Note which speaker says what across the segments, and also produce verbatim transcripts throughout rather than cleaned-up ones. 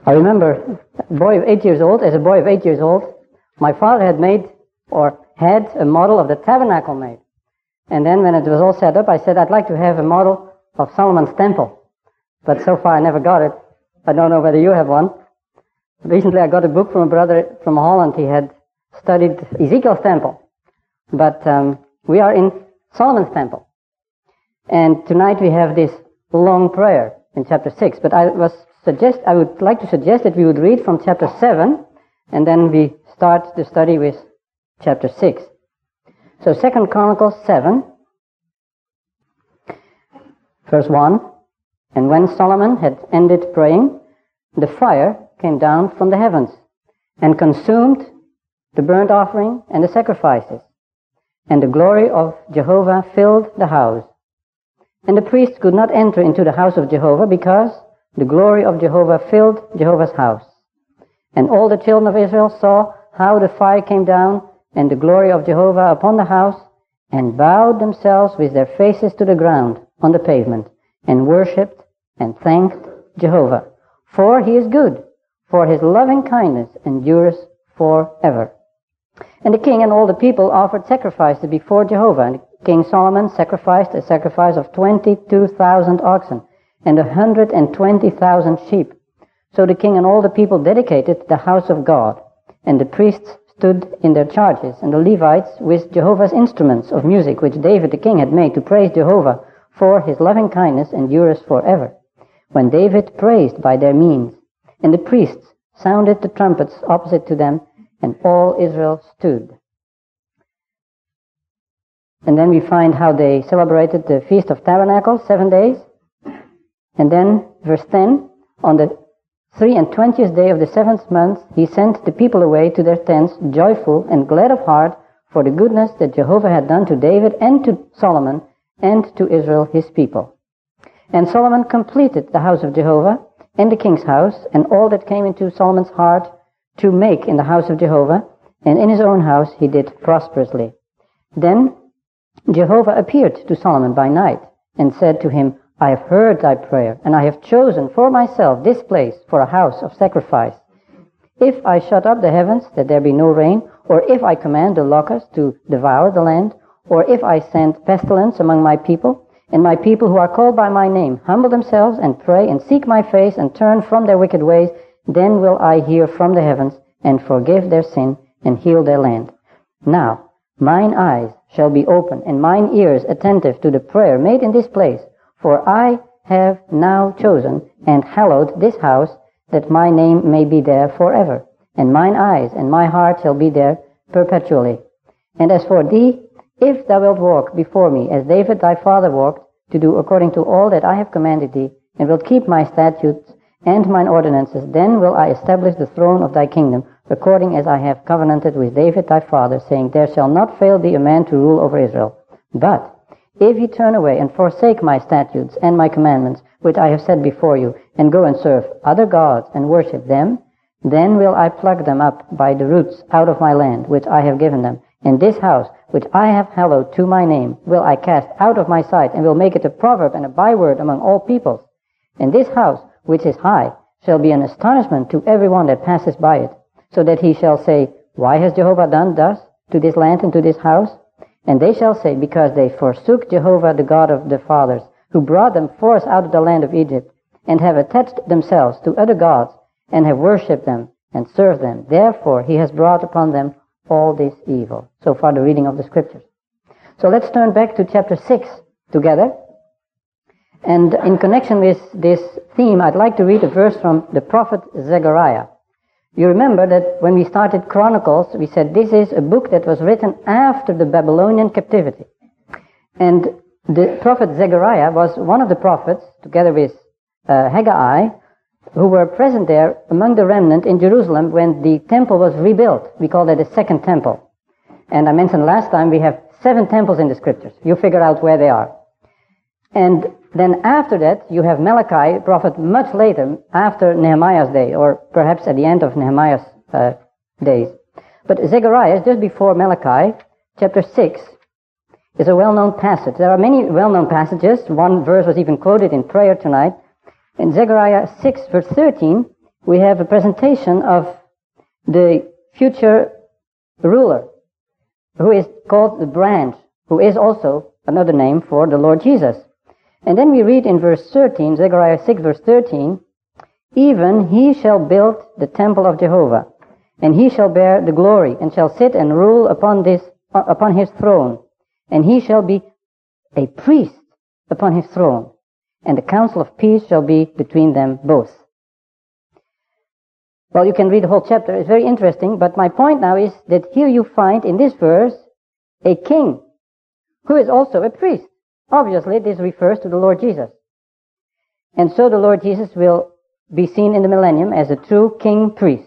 Speaker 1: I remember a boy of eight years old, as a boy of eight years old, my father had made, or had a model of the tabernacle made. And then when it was all set up, I said, I'd like to have a model of Solomon's temple. But so far I never got it. I don't know whether you have one. Recently I got a book from a brother from Holland. He had studied Ezekiel's temple. But um, we are in Solomon's temple. And tonight we have this long prayer in chapter six. But I was suggest I would like to suggest that we would read from chapter seven, and then we start the study with chapter six. So Second Chronicles seven, verse one. And when Solomon had ended praying, the fire came down from the heavens and consumed the burnt offering and the sacrifices. And the glory of Jehovah filled the house. And the priests could not enter into the house of Jehovah because the glory of Jehovah filled Jehovah's house. And all the children of Israel saw how the fire came down and the glory of Jehovah upon the house, and bowed themselves with their faces to the ground on the pavement, and worshipped and thanked Jehovah. For he is good, for his loving kindness endures forever. And the king and all the people offered sacrifices before Jehovah. And King Solomon sacrificed a sacrifice of twenty-two thousand oxen and a hundred and twenty thousand sheep. So the king and all the people dedicated the house of God. And the priests stood in their charges, and the Levites with Jehovah's instruments of music, which David the king had made to praise Jehovah, for his loving kindness endures forever. When David praised by their means, and the priests sounded the trumpets opposite to them, and all Israel stood. And then we find how they celebrated the Feast of Tabernacles, seven days. And then, verse ten, on the three and twentieth day of the seventh month, he sent the people away to their tents, joyful and glad of heart, for the goodness that Jehovah had done to David and to Solomon and to Israel his people. And Solomon completed the house of Jehovah and the king's house, and all that came into Solomon's heart to make in the house of Jehovah, and in his own house he did prosperously. Then Jehovah appeared to Solomon by night, and said to him, I have heard thy prayer, and I have chosen for myself this place for a house of sacrifice. If I shut up the heavens, that there be no rain, or if I command the locusts to devour the land, or if I send pestilence among my people, and my people who are called by my name humble themselves and pray and seek my face and turn from their wicked ways, then will I hear from the heavens and forgive their sin and heal their land. Now mine eyes shall be open and mine ears attentive to the prayer made in this place, for I have now chosen and hallowed this house, that my name may be there forever, and mine eyes and my heart shall be there perpetually. And as for thee, if thou wilt walk before me, as David thy father walked, to do according to all that I have commanded thee, and wilt keep my statutes and mine ordinances, then will I establish the throne of thy kingdom, according as I have covenanted with David thy father, saying, There shall not fail thee a man to rule over Israel. But if ye turn away and forsake my statutes and my commandments, which I have set before you, and go and serve other gods and worship them, then will I pluck them up by the roots out of my land, which I have given them. And this house, which I have hallowed to my name, will I cast out of my sight, and will make it a proverb and a byword among all peoples. And this house, which is high, shall be an astonishment to every one that passes by it, so that he shall say, Why has Jehovah done thus to this land and to this house? And they shall say, Because they forsook Jehovah the God of the fathers, who brought them forth out of the land of Egypt, and have attached themselves to other gods, and have worshipped them, and served them. Therefore he has brought upon them all this evil. So far the reading of the scriptures. So let's turn back to chapter six together. And in connection with this theme, I'd like to read a verse from the prophet Zechariah. You remember that when we started Chronicles, we said this is a book that was written after the Babylonian captivity. And the prophet Zechariah was one of the prophets, together with uh, Haggai, who were present there among the remnant in Jerusalem when the temple was rebuilt. We call that the second temple. And I mentioned last time we have seven temples in the scriptures. You figure out where they are. And then after that, you have Malachi, a prophet much later, after Nehemiah's day, or perhaps at the end of Nehemiah's uh, days. But Zechariah, just before Malachi, chapter six, is a well-known passage. There are many well-known passages. One verse was even quoted in prayer tonight. In Zechariah six, verse thirteen, we have a presentation of the future ruler, who is called the branch, who is also another name for the Lord Jesus. And then we read in verse thirteen, Zechariah six verse thirteen, even he shall build the temple of Jehovah, and he shall bear the glory, and shall sit and rule upon this, uh, upon his throne, and he shall be a priest upon his throne, and the counsel of peace shall be between them both. Well, you can read the whole chapter. It's very interesting, but my point now is that here you find in this verse a king who is also a priest. Obviously, this refers to the Lord Jesus. And so the Lord Jesus will be seen in the millennium as a true king-priest.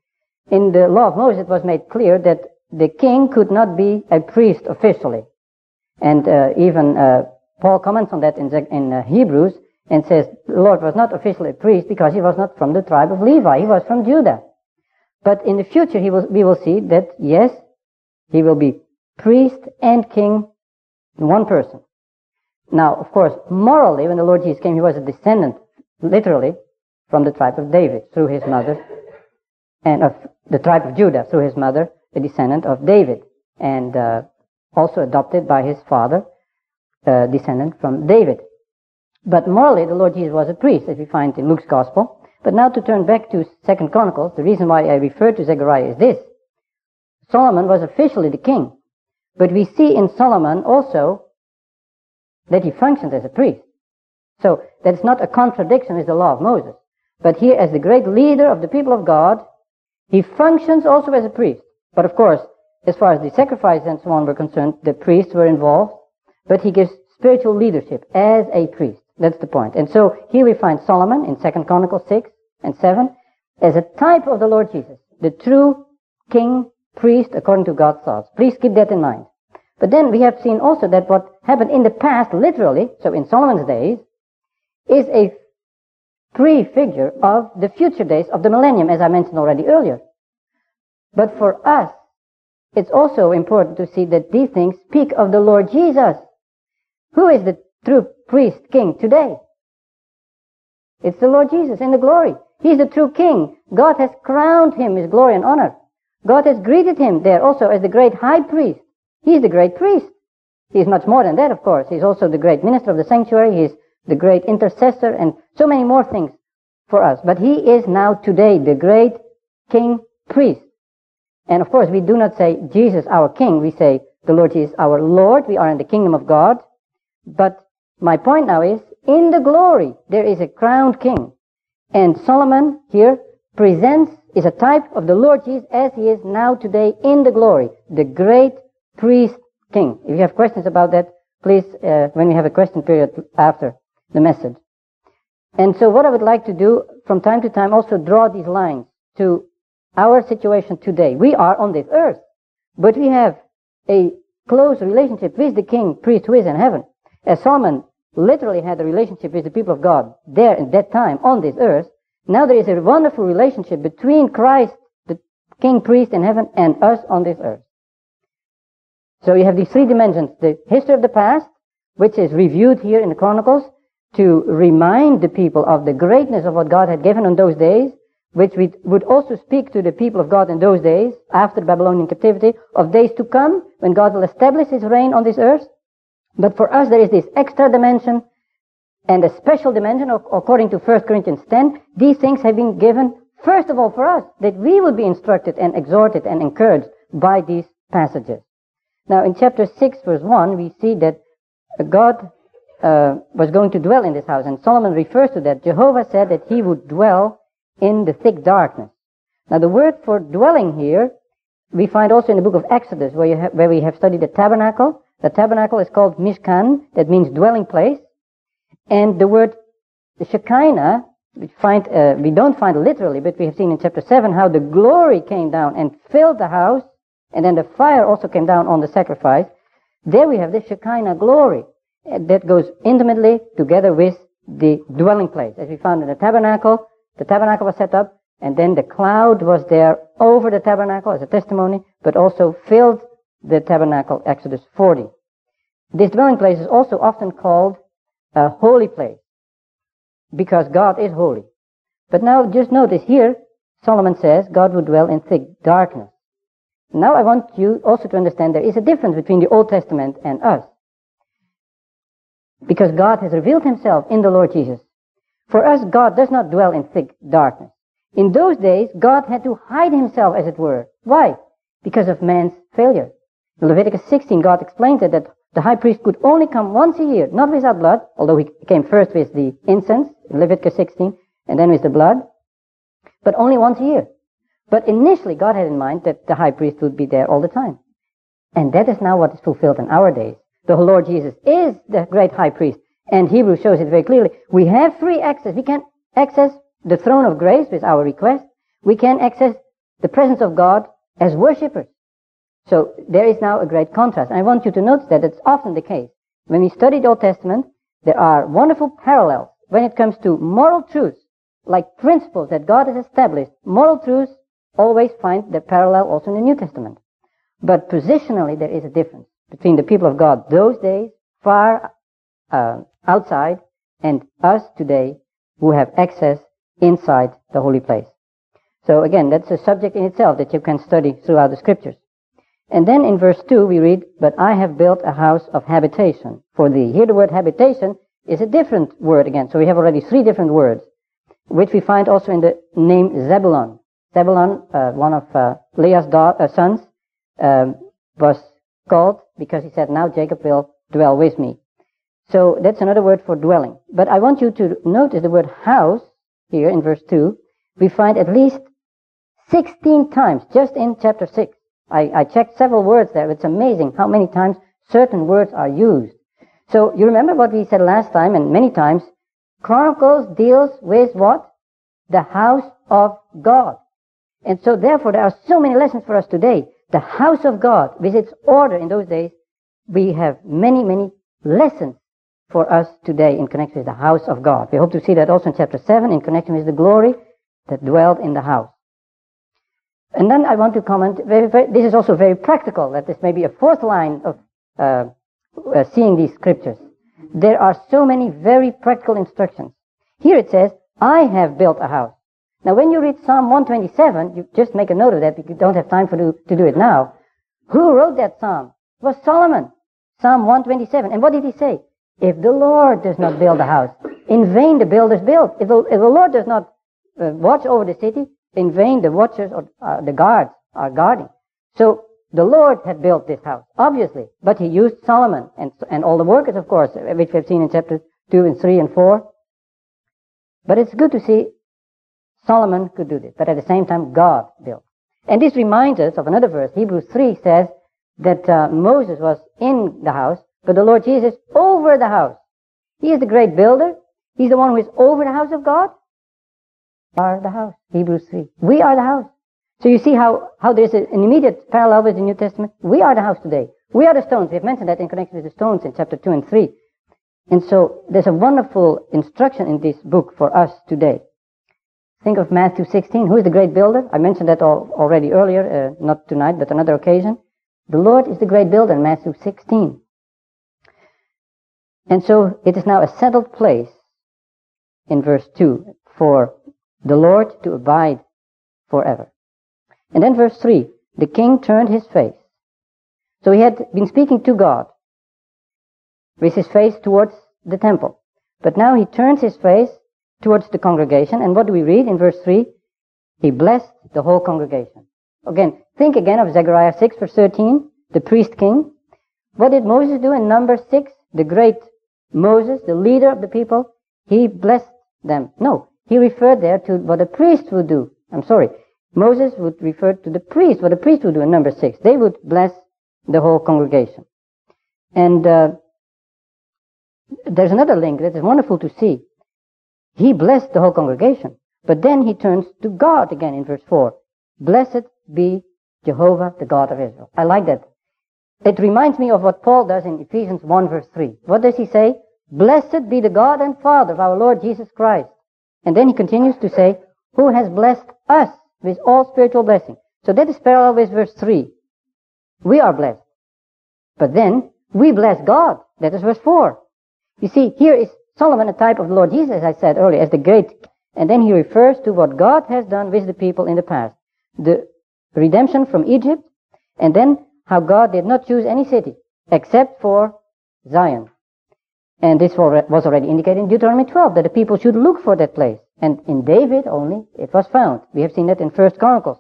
Speaker 1: In the law of Moses, it was made clear that the king could not be a priest officially. And uh, even uh, Paul comments on that in, in uh, Hebrews, and says the Lord was not officially a priest because he was not from the tribe of Levi. He was from Judah. But in the future, he will, we will see that, yes, he will be priest and king in one person. Now, of course, morally, when the Lord Jesus came, he was a descendant, literally, from the tribe of David through his mother, and of the tribe of Judah through his mother, a descendant of David, and uh, also adopted by his father, a descendant from David. But morally, the Lord Jesus was a priest, as we find in Luke's Gospel. But now to turn back to Second Chronicles, the reason why I refer to Zechariah is this. Solomon was officially the king. But we see in Solomon also that he functions as a priest. So that's not a contradiction with the law of Moses. But here, as the great leader of the people of God, he functions also as a priest. But of course, as far as the sacrifices and so on were concerned, the priests were involved. But he gives spiritual leadership as a priest. That's the point. And so here we find Solomon in Second Chronicles six and seven as a type of the Lord Jesus, the true king, priest according to God's thoughts. Please keep that in mind. But then we have seen also that what happened in the past, literally, so in Solomon's days, is a prefigure of the future days of the millennium, as I mentioned already earlier. But for us, it's also important to see that these things speak of the Lord Jesus. Who is the true priest king today? It's the Lord Jesus in the glory. He's the true king. God has crowned him with glory and honor. God has greeted him there also as the great high priest. He's the great priest. He's much more than that, of course. He's also the great minister of the sanctuary. He's the great intercessor and so many more things for us. But he is now today the great king priest. And of course, we do not say Jesus our king. We say the Lord Jesus our Lord. We are in the kingdom of God. But my point now is, in the glory, there is a crowned king. And Solomon here presents, is a type of the Lord Jesus as he is now today in the glory, the great priest king. If you have questions about that, please, uh, when we have a question period after the message. And so what I would like to do from time to time, also draw these lines to our situation today. We are on this earth, but we have a close relationship with the king, priest who is in heaven. As Solomon literally had a relationship with the people of God there at that time on this earth, now there is a wonderful relationship between Christ, the king priest in heaven, and us on this earth. So you have these three dimensions, the history of the past, which is reviewed here in the Chronicles to remind the people of the greatness of what God had given on those days, which we would also speak to the people of God in those days, after the Babylonian captivity, of days to come, when God will establish his reign on this earth. But for us, there is this extra dimension and a special dimension, according to First Corinthians ten. These things have been given, first of all, for us, that we will be instructed and exhorted and encouraged by these passages. Now, in chapter six, verse one, we see that God uh, was going to dwell in this house, and Solomon refers to that. Jehovah said that he would dwell in the thick darkness. Now, the word for dwelling here, we find also in the book of Exodus, where, you have, where we have studied the tabernacle. The tabernacle is called Mishkan, that means dwelling place. And the word Shekinah, we find, uh, we don't find it literally, but we have seen in chapter seven how the glory came down and filled the house, and then the fire also came down on the sacrifice. There we have the Shekinah glory uh, that goes intimately together with the dwelling place. As we found in the tabernacle, the tabernacle was set up, and then the cloud was there over the tabernacle as a testimony, but also filled the tabernacle, Exodus forty. This dwelling place is also often called a holy place, because God is holy. But now just notice here, Solomon says God would dwell in thick darkness. Now I want you also to understand there is a difference between the Old Testament and us. Because God has revealed himself in the Lord Jesus. For us, God does not dwell in thick darkness. In those days, God had to hide himself, as it were. Why? Because of man's failure. In Leviticus sixteen, God explains it that the high priest could only come once a year, not without blood, although he came first with the incense, in Leviticus sixteen, and then with the blood, but only once a year. But initially, God had in mind that the high priest would be there all the time. And that is now what is fulfilled in our days. The Lord Jesus is the great high priest, and Hebrews shows it very clearly. We have free access. We can access the throne of grace with our request. We can access the presence of God as worshippers. So there is now a great contrast. And I want you to notice that it's often the case. When we study the Old Testament, there are wonderful parallels when it comes to moral truths, like principles that God has established. Moral truths always find their parallel also in the New Testament. But positionally, there is a difference between the people of God those days, far uh, outside, and us today, who have access inside the holy place. So again, that's a subject in itself that you can study throughout the scriptures. And then in verse two we read, "But I have built a house of habitation for thee." Here the word habitation is a different word again. So we have already three different words, which we find also in the name Zebulun. Zebulun, uh, one of uh, Leah's da- uh, sons, um, was called because he said, "Now Jacob will dwell with me." So that's another word for dwelling. But I want you to notice the word house here in verse two. We find at least sixteen times just in chapter six. I, I checked several words there. It's amazing how many times certain words are used. So you remember what we said last time, and many times, Chronicles deals with what? The house of God. And so therefore there are so many lessons for us today. The house of God, with its order in those days, we have many, many lessons for us today in connection with the house of God. We hope to see that also in chapter seven in connection with the glory that dwelled in the house. And then I want to comment, very, very, this is also very practical, that this may be a fourth line of uh, uh, seeing these scriptures. There are so many very practical instructions. Here it says, "I have built a house." Now when you read Psalm one twenty-seven, you just make a note of that because you don't have time for do, to do it now. Who wrote that psalm? It was Solomon. Psalm one twenty-seven. And what did he say? If the Lord does not build a house, in vain the builders build. If the, if the Lord does not uh, watch over the city, in vain the watchers or uh, the guards are guarding. So the Lord had built this house, obviously, but he used Solomon and, and all the workers, of course, which we've seen in chapters two and three and four. But it's good to see Solomon could do this, but at the same time God built. And this reminds us of another verse. Hebrews three says that uh, Moses was in the house, but the Lord Jesus over the house. He is the great builder. He's the one who is over the house of God. We are the house. Hebrews three. We are the house. So you see how, how there's an immediate parallel with the New Testament. We are the house today. We are the stones. We've mentioned that in connection with the stones in chapter two and three. And so there's a wonderful instruction in this book for us today. Think of Matthew sixteen. Who is the great builder? I mentioned that all, already earlier, uh, not tonight, but another occasion. The Lord is the great builder in Matthew sixteen. And so it is now a settled place in verse two for the Lord to abide forever. And then verse three, the king turned his face. So he had been speaking to God with his face towards the temple. But now he turns his face towards the congregation. And what do we read in verse three? He blessed the whole congregation. Again, think again of Zechariah six verse thirteen, the priest king. What did Moses do in Numbers six? The great Moses, the leader of the people, he blessed them. No, he referred there to what a priest would do. I'm sorry. Moses would refer to the priest, what a priest would do in Numbers six. They would bless the whole congregation. And uh, there's another link that is wonderful to see. He blessed the whole congregation. But then he turns to God again in verse four. Blessed be Jehovah, the God of Israel. I like that. It reminds me of what Paul does in Ephesians one verse three. What does he say? Blessed be the God and Father of our Lord Jesus Christ. And then he continues to say, who has blessed us with all spiritual blessing. So that is parallel with verse three. We are blessed. But then we bless God. That is verse four. You see, here is Solomon, a type of the Lord Jesus, as I said earlier, as the great And then he refers to what God has done with the people in the past. The redemption from Egypt, and then how God did not choose any city except for Zion. And this was already indicated in Deuteronomy twelve, that the people should look for that place. And in David only it was found. We have seen that in First Chronicles.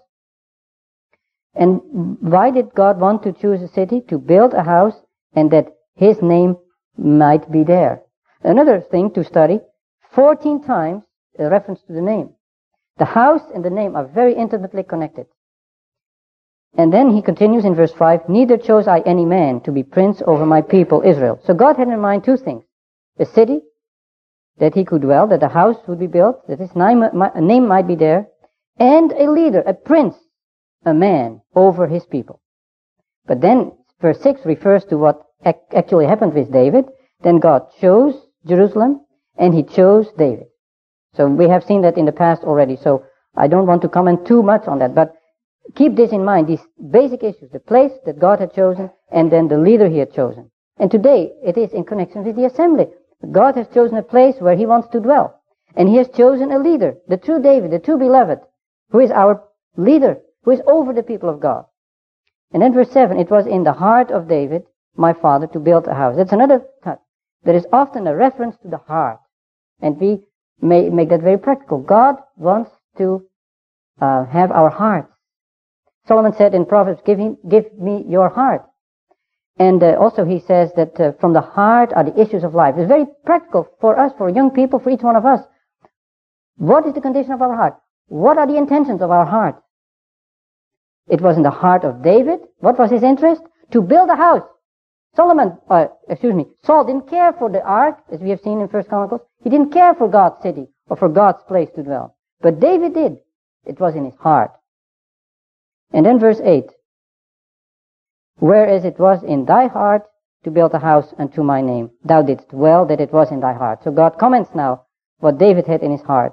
Speaker 1: And why did God want to choose a city? To build a house, and that his name might be there. Another thing to study, fourteen times a reference to the name. The house and the name are very intimately connected. And then he continues in verse five, neither chose I any man to be prince over my people Israel. So God had in mind two things. A city that he could dwell, that a house would be built, that his name, a name might be there, and a leader, a prince, a man over his people. But then verse six refers to what ac- actually happened with David. Then God chose Jerusalem, and he chose David. So we have seen that in the past already, so I don't want to comment too much on that, but keep this in mind, these basic issues, the place that God had chosen, and then the leader he had chosen. And today, it is in connection with the assembly. God has chosen a place where he wants to dwell. And he has chosen a leader, the true David, the true beloved, who is our leader, who is over the people of God. And then verse seven, it was in the heart of David, my father, to build a house. That's another touch. There is often a reference to the heart. And we may make that very practical. God wants to uh, have our hearts. Solomon said in Proverbs, give, him, give me your heart. And uh, also he says that uh, from the heart are the issues of life. It's very practical for us, for young people, for each one of us. What is the condition of our heart? What are the intentions of our heart? It was in the heart of David. What was his interest? To build a house. Solomon, uh, excuse me, Saul didn't care for the ark, as we have seen in First Chronicles. He didn't care for God's city or for God's place to dwell. But David did. It was in his heart. And then verse eight. Whereas it was in thy heart to build a house unto my name. Thou didst well that it was in thy heart. So God comments now what David had in his heart.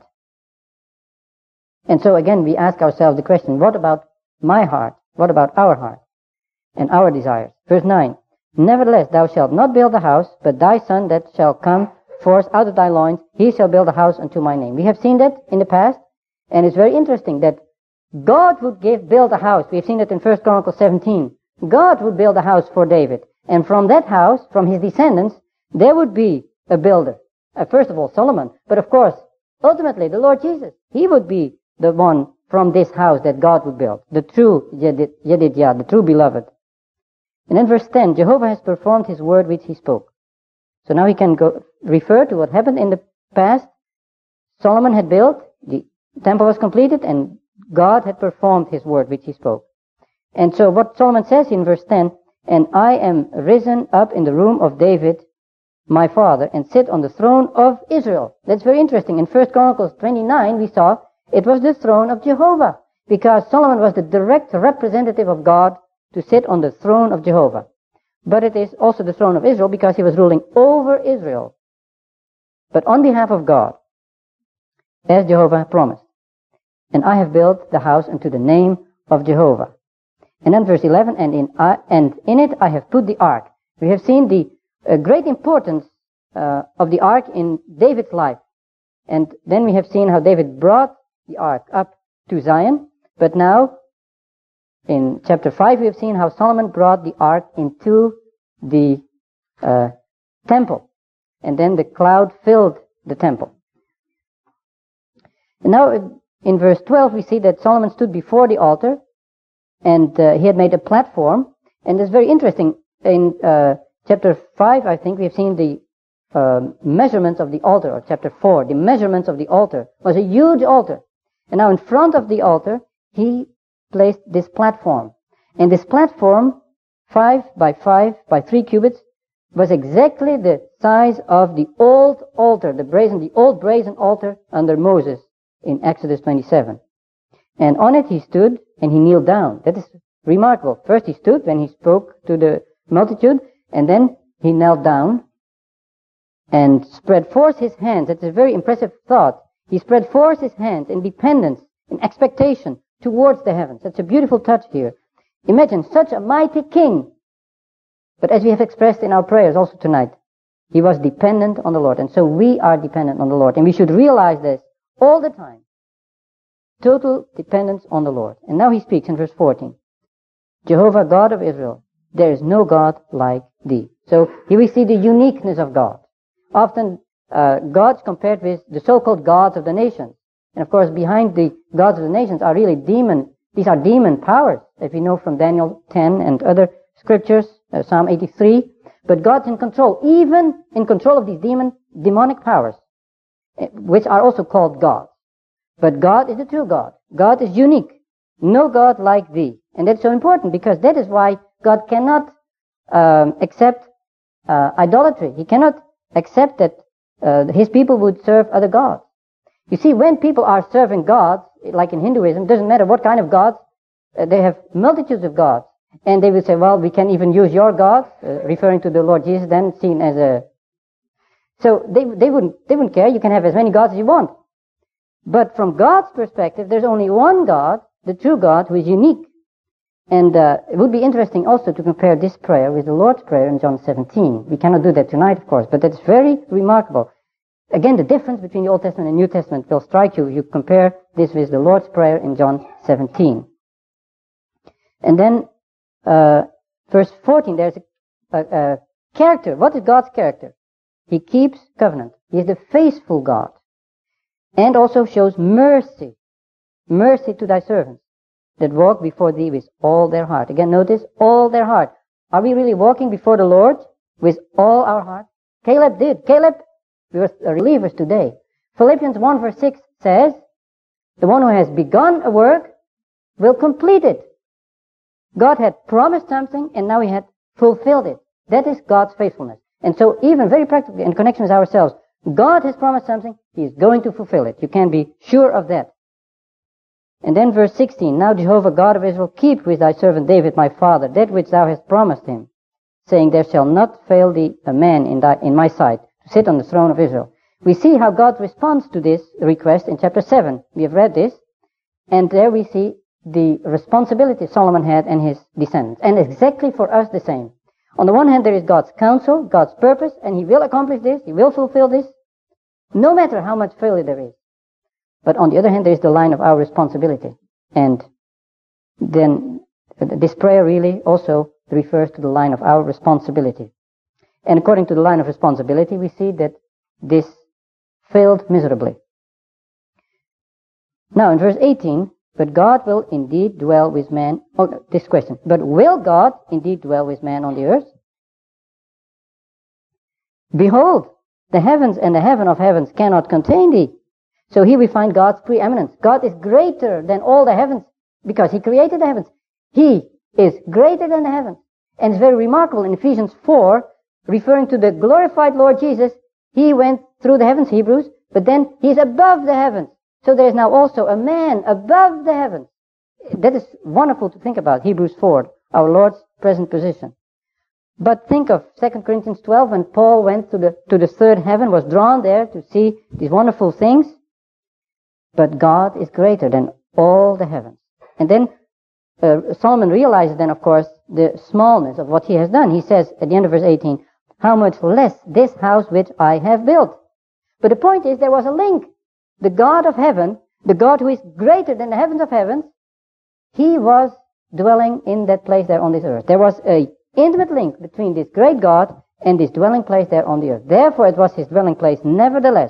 Speaker 1: And so again we ask ourselves the question, what about my heart? What about our heart? And our desires? Verse nine. Nevertheless thou shalt not build a house, but thy son that shall come forth out of thy loins, he shall build a house unto my name. We have seen that in the past, and it's very interesting that God would give, build a house. We have seen it in First Chronicles seventeen. God would build a house for David. And from that house, from his descendants, there would be a builder. Uh, first of all, Solomon. But of course, ultimately, the Lord Jesus. He would be the one from this house that God would build. The true Yedidiah, the true beloved. And then verse ten, Jehovah has performed his word which he spoke. So now he can go refer to what happened in the past. Solomon had built, the temple was completed, and God had performed his word which he spoke. And so what Solomon says in verse ten, and I am risen up in the room of David, my father, and sit on the throne of Israel. That's very interesting. In First Chronicles twenty-nine, we saw it was the throne of Jehovah, because Solomon was the direct representative of God to sit on the throne of Jehovah. But it is also the throne of Israel because he was ruling over Israel, but on behalf of God, as Jehovah promised. And I have built the house unto the name of Jehovah. And then verse eleven, and in, uh, and in it I have put the ark. We have seen the uh, great importance uh, of the ark in David's life. And then we have seen how David brought the ark up to Zion. But now, in chapter five, we have seen how Solomon brought the ark into the uh, temple. And then the cloud filled the temple. And now, in verse twelve, we see that Solomon stood before the altar, and uh, he had made a platform. And it's very interesting. In uh, chapter five, I think, we have seen the uh, measurements of the altar, or chapter four, the measurements of the altar was a huge altar. And now in front of the altar, he placed this platform. And this platform, five by five by three cubits, was exactly the size of the old altar, the brazen, the old brazen altar under Moses in Exodus twenty-seven. And on it he stood and he kneeled down. That is remarkable. First he stood when he spoke to the multitude, and then he knelt down and spread forth his hands. That's a very impressive thought. He spread forth his hands in dependence, in expectation towards the heavens. That's a beautiful touch here. Imagine such a mighty king. But as we have expressed in our prayers also tonight, he was dependent on the Lord. And so we are dependent on the Lord. And we should realize this all the time. Total dependence on the Lord. And now he speaks in verse fourteen. Jehovah, God of Israel, there is no God like thee. So here we see the uniqueness of God. Often uh, gods compared with the so-called gods of the nations. And of course behind the gods of the nations are really demon, these are demon powers that we know from Daniel ten and other scriptures, uh, Psalm eighty-three. But God's in control, even in control of these demon, demonic powers, which are also called gods. But God is the true God. God is unique. No God like thee. And that's so important because that is why God cannot um, accept uh, idolatry. He cannot accept that uh, his people would serve other gods. You see, when people are serving gods, like in Hinduism, it doesn't matter what kind of gods, uh, they have multitudes of gods. And they will say, well, we can even use your God, uh, referring to the Lord Jesus, then seen as a... So they, they wouldn't, they wouldn't care. You can have as many gods as you want. But from God's perspective, there's only one God, the true God, who is unique. And uh, it would be interesting also to compare this prayer with the Lord's Prayer in John seventeen. We cannot do that tonight, of course, but that's very remarkable. Again, the difference between the Old Testament and New Testament will strike you if you compare this with the Lord's Prayer in John seventeen. And then, uh, verse fourteen, there's a, a, a character. What is God's character? He keeps covenant. He is the faithful God. And also shows mercy. Mercy to thy servants that walk before thee with all their heart. Again, notice, all their heart. Are we really walking before the Lord with all our heart? Caleb did. Caleb, we were believers today. Philippians one verse six says, the one who has begun a work will complete it. God had promised something and now he had fulfilled it. That is God's faithfulness. And so even very practically in connection with ourselves, God has promised something, he is going to fulfill it. You can be sure of that. And then verse sixteen, now Jehovah God of Israel, keep with thy servant David my father that which thou hast promised him, saying, there shall not fail thee a man in, thy, in my sight to sit on the throne of Israel. We see how God responds to this request in chapter seven. We have read this, and there we see the responsibility Solomon had and his descendants. And exactly for us the same. On the one hand, there is God's counsel, God's purpose, and he will accomplish this, he will fulfill this, no matter how much failure there is. But on the other hand, there is the line of our responsibility. And then this prayer really also refers to the line of our responsibility. And according to the line of responsibility, we see that this failed miserably. Now in verse eighteen, but God will indeed dwell with man. Oh, this question. But will God indeed dwell with man on the earth? Behold, the heavens and the heaven of heavens cannot contain thee. So here we find God's preeminence. God is greater than all the heavens because he created the heavens. He is greater than the heavens. And it's very remarkable in Ephesians four, referring to the glorified Lord Jesus, he went through the heavens, Hebrews, but then he's above the heavens. So there is now also a man above the heavens. That is wonderful to think about, Hebrews four, our Lord's present position. But think of Second Corinthians twelve, when Paul went to the, to the third heaven, was drawn there to see these wonderful things. But God is greater than all the heavens. And then uh, Solomon realizes then, of course, the smallness of what he has done. He says at the end of verse eighteen, how much less this house which I have built. But the point is, there was a link. The God of heaven, the God who is greater than the heavens of heavens, he was dwelling in that place there on this earth. There was a intimate link between this great God and this dwelling place there on the earth. Therefore, it was his dwelling place nevertheless.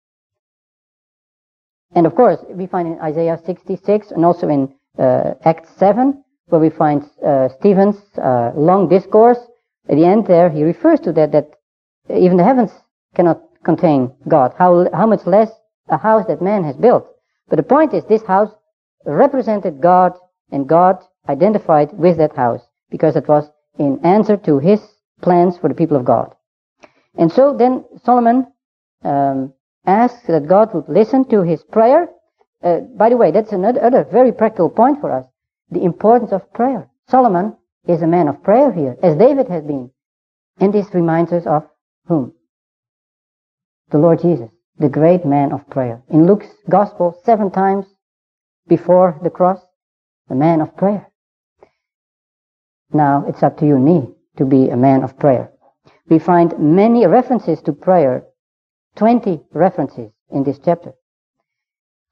Speaker 1: And of course, we find in Isaiah sixty-six and also in uh, Acts seven, where we find uh, Stephen's uh, long discourse. At the end there, he refers to that, that even the heavens cannot contain God. How, how much less a house that man has built. But the point is, this house represented God, and God identified with that house, because it was in answer to his plans for the people of God. And so then Solomon um, asks that God would listen to his prayer. Uh, by the way, that's another other very practical point for us. The importance of prayer. Solomon is a man of prayer here, as David has been. And this reminds us of whom? The Lord Jesus, the great man of prayer. In Luke's Gospel, seven times before the cross, the man of prayer. Now, it's up to you and me to be a man of prayer. We find many references to prayer, twenty references in this chapter.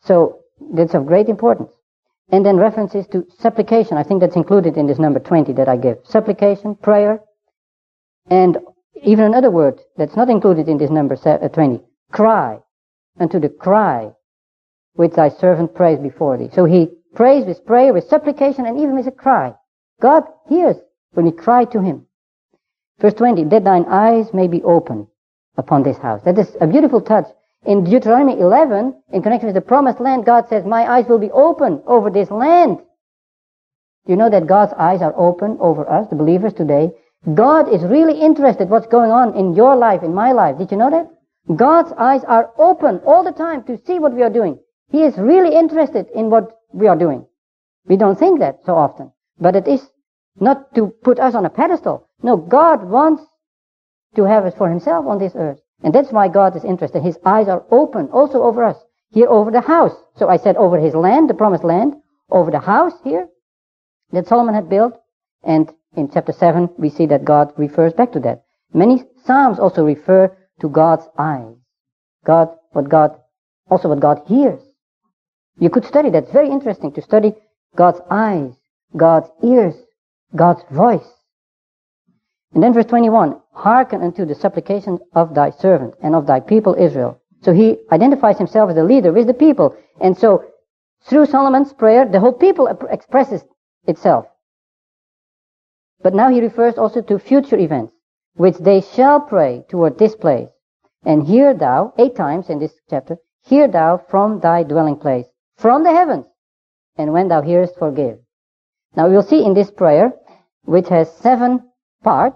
Speaker 1: So that's of great importance. And then references to supplication. I think that's included in this number twenty that I give. Supplication, prayer, and even another word that's not included in this number twenty. Cry, unto the cry which thy servant prays before thee. So he prays with prayer, with supplication, and even with a cry. God hears when we cry to him. Verse twenty, that thine eyes may be open upon this house. That is a beautiful touch. In Deuteronomy eleven, in connection with the promised land, God says, my eyes will be open over this land. Do you know that God's eyes are open over us, the believers today? God is really interested what's going on in your life, in my life. Did you know that? God's eyes are open all the time to see what we are doing. He is really interested in what we are doing. We don't think that so often. But it is not to put us on a pedestal. No, God wants to have us for himself on this earth. And that's why God is interested. His eyes are open also over us. Here over the house. So I said over his land, the promised land. Over the house here that Solomon had built. And in chapter seven, we see that God refers back to that. Many Psalms also refer to God's eyes. God, what God, also what God hears. You could study that. It's very interesting to study God's eyes, God's ears, God's voice. And then verse twenty-one, hearken unto the supplication of thy servant and of thy people Israel. So he identifies himself as a leader with the people. And so through Solomon's prayer, the whole people expresses itself. But now he refers also to future events, which they shall pray toward this place. And hear thou, eight times in this chapter, hear thou from thy dwelling place, from the heavens, and when thou hearest, forgive. Now we'll see in this prayer, which has seven parts,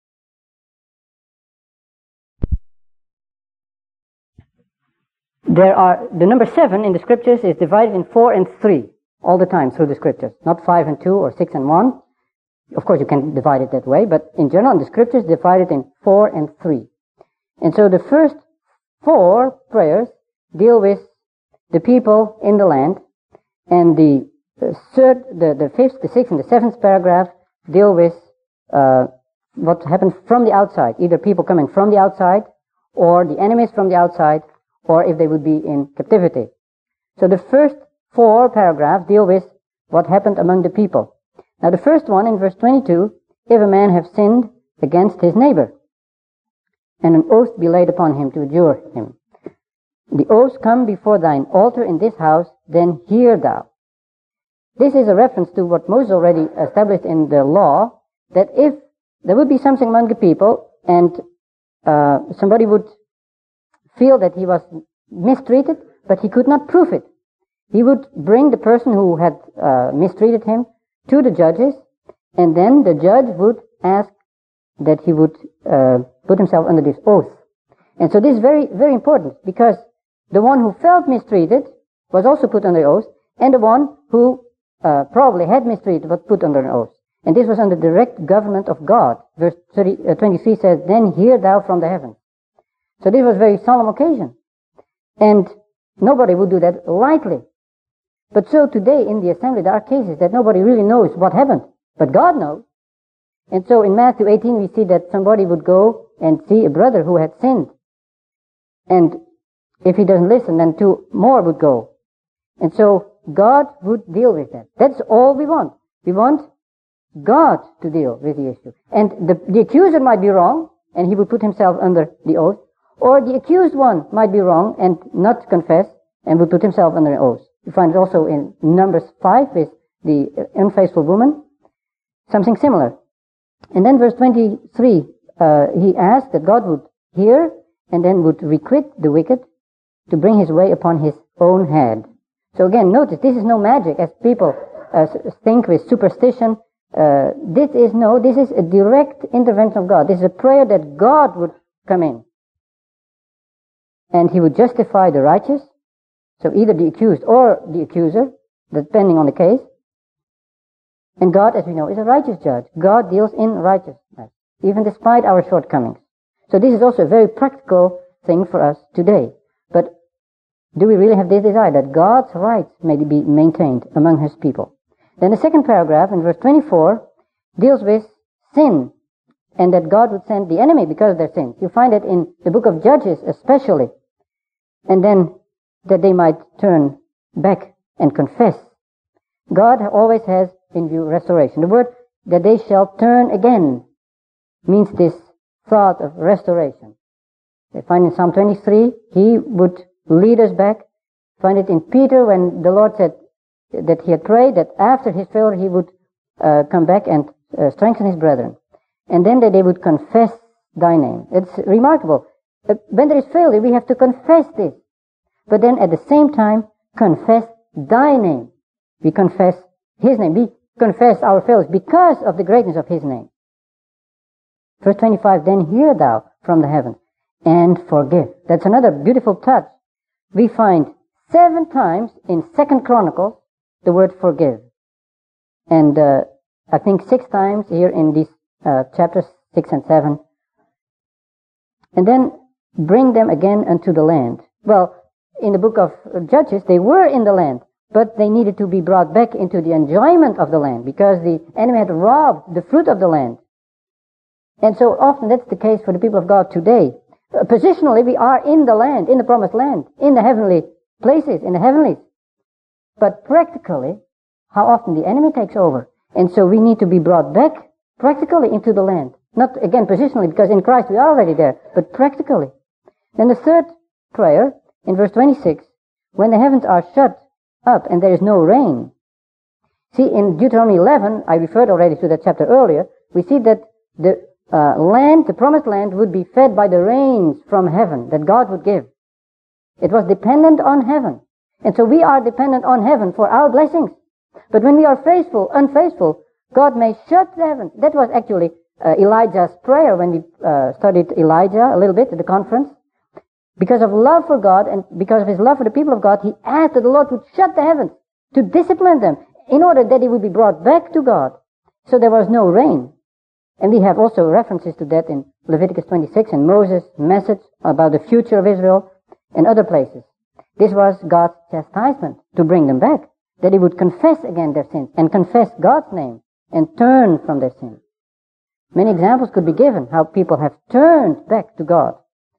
Speaker 1: there are, the number seven in the scriptures is divided in four and three, all the time through the scriptures, not five and two or six and one. Of course you can divide it that way, but in general in the scriptures divided in four and three. And so the first four prayers deal with the people in the land, and the third, the, the fifth, the sixth, and the seventh paragraph deal with uh, what happens from the outside, either people coming from the outside, or the enemies from the outside, or if they would be in captivity. So the first four paragraphs deal with what happened among the people. Now the first one in verse twenty-two, if a man have sinned against his neighbor, and an oath be laid upon him to adjure him. The oaths come before thine altar in this house, then hear thou. This is a reference to what Moses already established in the law, that if there would be something among the people, and uh, somebody would feel that he was mistreated, but he could not prove it, he would bring the person who had uh, mistreated him to the judges, and then the judge would ask that he would uh, put himself under this oath. And so this is very, very important, because the one who felt mistreated was also put under oath, and the one who uh, probably had mistreated was put under an oath. And this was under the direct government of God. Verse thirty, uh, twenty-three says, then hear thou from the heavens. So this was a very solemn occasion. And nobody would do that lightly. But so today in the assembly there are cases that nobody really knows what happened. But God knows. And so in Matthew eighteen we see that somebody would go and see a brother who had sinned. And if he doesn't listen, then two more would go. And so God would deal with that. That's all we want. We want God to deal with the issue. And the, the accuser might be wrong, and he would put himself under the oath. Or the accused one might be wrong and not confess, and would put himself under an oath. You find it also in Numbers five with the unfaithful woman. Something similar. And then verse twenty-three, uh, he asked that God would hear and then would requite the wicked to bring his way upon his own head. So again, notice, this is no magic, as people uh, think with superstition. Uh, this is no, this is a direct intervention of God. This is a prayer that God would come in. And he would justify the righteous, so either the accused or the accuser, depending on the case. And God, as we know, is a righteous judge. God deals in righteousness, even despite our shortcomings. So this is also a very practical thing for us today. But do we really have this desire that God's rights may be maintained among his people? Then the second paragraph in verse twenty-four deals with sin, and that God would send the enemy because of their sins. You find it in the book of Judges especially. And then that they might turn back and confess. God always has in view restoration. The word that they shall turn again means this thought of restoration. We find in Psalm twenty-three, He would lead us back. Find it in Peter when the Lord said that he had prayed that after his failure he would uh, come back and uh, strengthen his brethren. And then that they would confess thy name. It's remarkable. Uh, when there is failure, we have to confess this. But then at the same time, confess thy name. We confess his name. We confess our failures because of the greatness of his name. Verse twenty-five, then hear thou from the heavens and forgive. That's another beautiful touch. We find seven times in Second Chronicles the word forgive. And uh, I think six times here in these uh, chapters, six and seven. And then bring them again unto the land. Well, in the book of Judges, they were in the land, but they needed to be brought back into the enjoyment of the land because the enemy had robbed the fruit of the land. And so often that's the case for the people of God today. Uh, positionally, we are in the land, in the promised land, in the heavenly places, in the heavenlies. But practically, how often the enemy takes over. And so we need to be brought back practically into the land. Not, again, positionally, because in Christ we are already there, but practically. Then the third prayer, in verse twenty-six, when the heavens are shut up and there is no rain. See, in Deuteronomy eleven, I referred already to that chapter earlier, we see that the uh, land, the promised land, would be fed by the rains from heaven that God would give. It was dependent on heaven. And so we are dependent on heaven for our blessings. But when we are faithful, unfaithful, God may shut the heavens. That was actually uh, Elijah's prayer when we uh, studied Elijah a little bit at the conference. Because of love for God and because of his love for the people of God, he asked that the Lord would shut the heavens to discipline them in order that they would be brought back to God. So there was no rain. And we have also references to that in Leviticus twenty-six and Moses' message about the future of Israel and other places. This was God's chastisement to bring them back, that they would confess again their sins and confess God's name and turn from their sins. Many examples could be given how people have turned back to God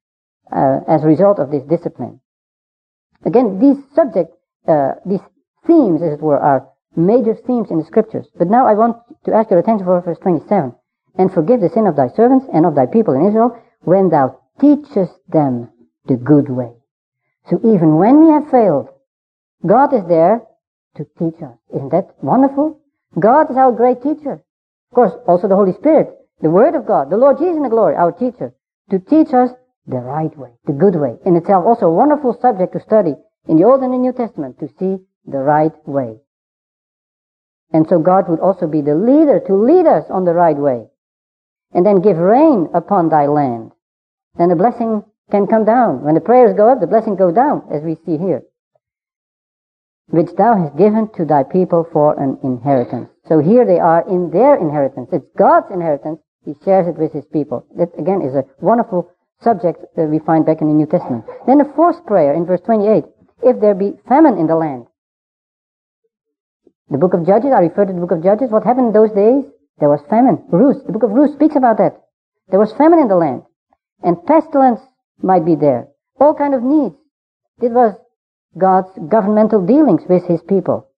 Speaker 1: uh, as a result of this discipline. Again, these subjects, uh, these themes, as it were, are major themes in the scriptures. But now I want to ask your attention for verse twenty-seven. And forgive the sin of thy servants and of thy people in Israel when thou teachest them the good way. So even when we have failed, God is there to teach us. Isn't that wonderful? God is our great teacher. Of course, also the Holy Spirit, the Word of God, the Lord Jesus in the glory, our teacher, to teach us the right way, the good way. In itself also a wonderful subject to study in the Old and the New Testament, to see the right way. And so God would also be the leader to lead us on the right way. And then give rain upon thy land. And the blessing can come down. When the prayers go up, the blessing goes down, as we see here. Which thou hast given to thy people for an inheritance. So here they are in their inheritance. It's God's inheritance. He shares it with his people. That, again, is a wonderful subject that we find back in the New Testament. Then the fourth prayer in verse twenty-eight. If there be famine in the land. The book of Judges, I refer to the book of Judges. What happened in those days? There was famine. Ruth, the book of Ruth speaks about that. There was famine in the land. And pestilence might be there. All kind of needs. This was God's governmental dealings with his people.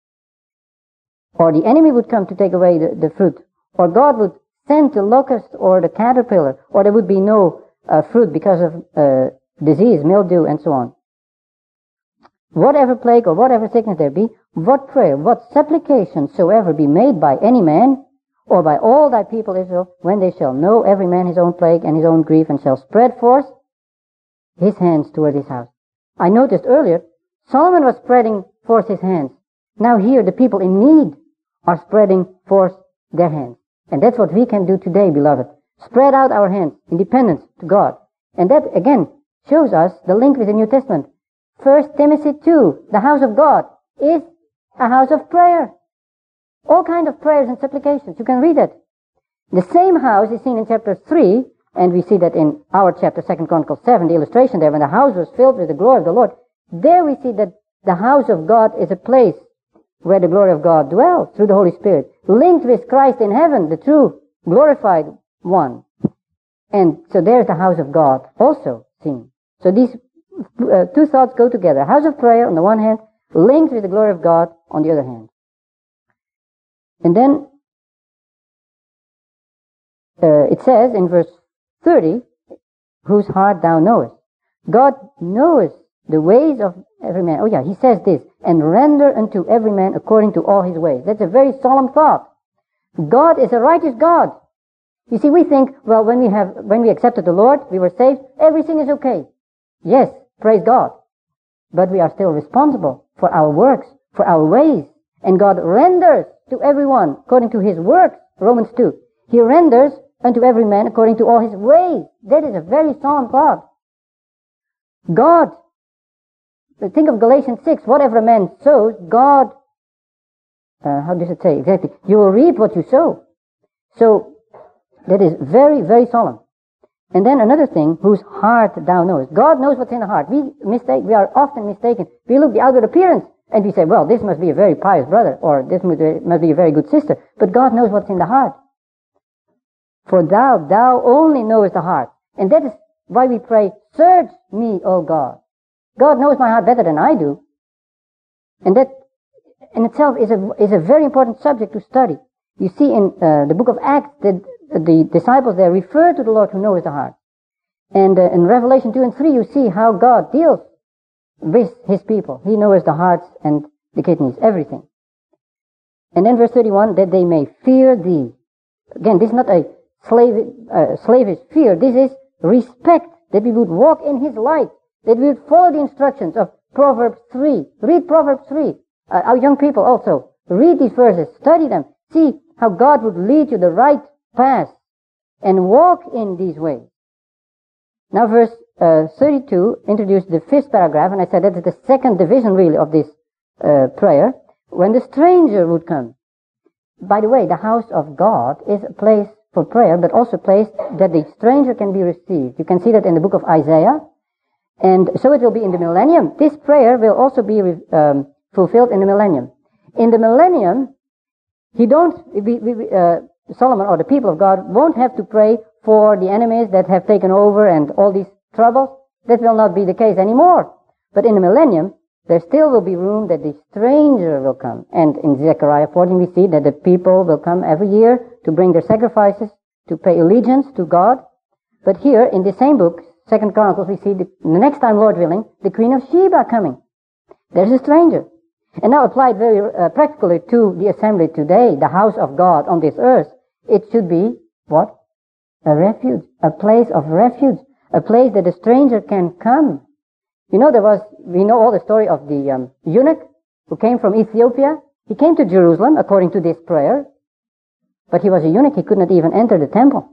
Speaker 1: Or the enemy would come to take away the, the fruit. Or God would send the locust or the caterpillar. Or there would be no uh, fruit because of uh, disease, mildew, and so on. Whatever plague or whatever sickness there be, what prayer, what supplication soever be made by any man, or by all thy people Israel, when they shall know every man his own plague and his own grief, and shall spread forth his hands toward his house. I noticed earlier, Solomon was spreading forth his hands. Now here, the people in need are spreading forth their hands. And that's what we can do today, beloved. Spread out our hands in dependence to God. And that, again, shows us the link with the New Testament. First Timothy two, the house of God, is a house of prayer. All kinds of prayers and supplications. You can read it. The same house is seen in chapter three, and we see that in our chapter, Second Chronicles seven, the illustration there, when the house was filled with the glory of the Lord. There we see that the house of God is a place where the glory of God dwells through the Holy Spirit, linked with Christ in heaven, the true, glorified one. And so there's the house of God also seen. So these uh, two thoughts go together. A house of prayer on the one hand, linked with the glory of God on the other hand. And then uh, it says in verse thirty, whose heart thou knowest. God knows the ways of every man. Oh yeah, he says this, and render unto every man according to all his ways. That's a very solemn thought. God is a righteous God. You see, we think, well, when we have, when we accepted the Lord, we were saved, everything is okay. Yes, praise God. But we are still responsible for our works, for our ways. And God renders to everyone according to his works, Romans two. He renders unto every man according to all his ways. That is a very solemn thought. God, think of Galatians six, whatever a man sows, God, uh, how does it say exactly? You will reap what you sow. So, that is very, very solemn. And then another thing, whose heart thou knowest. God knows what's in the heart. We mistake, we are often mistaken. We look at the outward appearance and we say, well, this must be a very pious brother, or this must be a very good sister. But God knows what's in the heart. For thou, thou only knowest the heart. And that is why we pray, search me, O God. God knows my heart better than I do. And that in itself is a, is a very important subject to study. You see in uh, the book of Acts that the disciples there refer to the Lord who knows the heart. And uh, in Revelation two and three you see how God deals with his people. He knows the hearts and the kidneys, everything. And then verse thirty-one, that they may fear thee. Again, this is not a slave, uh, slavish fear. This is respect, that we would walk in his light, that we would follow the instructions of Proverbs three. Read Proverbs three. Uh, our young people also, read these verses, study them, see how God would lead you the right path and walk in these ways. Now verse uh, thirty-two introduced the fifth paragraph, and I said that's the second division really of this uh, prayer, when the stranger would come. By the way, the house of God is a place for prayer, but also a place that the stranger can be received. You can see that in the book of Isaiah, and so it will be in the millennium. This prayer will also be um, fulfilled in the millennium. In the millennium, he don't, we, we, uh, Solomon or the people of God won't have to pray for the enemies that have taken over and all these troubles. That will not be the case anymore. But in the millennium, there still will be room that the stranger will come. And in Zechariah fourteen we see that the people will come every year to bring their sacrifices, to pay allegiance to God. But here in the same book, Second Chronicles, we see the, the next time, Lord willing, the Queen of Sheba coming. There's a stranger. And now applied very uh, practically to the assembly today, the house of God on this earth, it should be, what? A refuge. A place of refuge. A place that a stranger can come. You know, there was, we know all the story of the um, eunuch who came from Ethiopia. He came to Jerusalem according to this prayer. But he was a eunuch, he could not even enter the temple.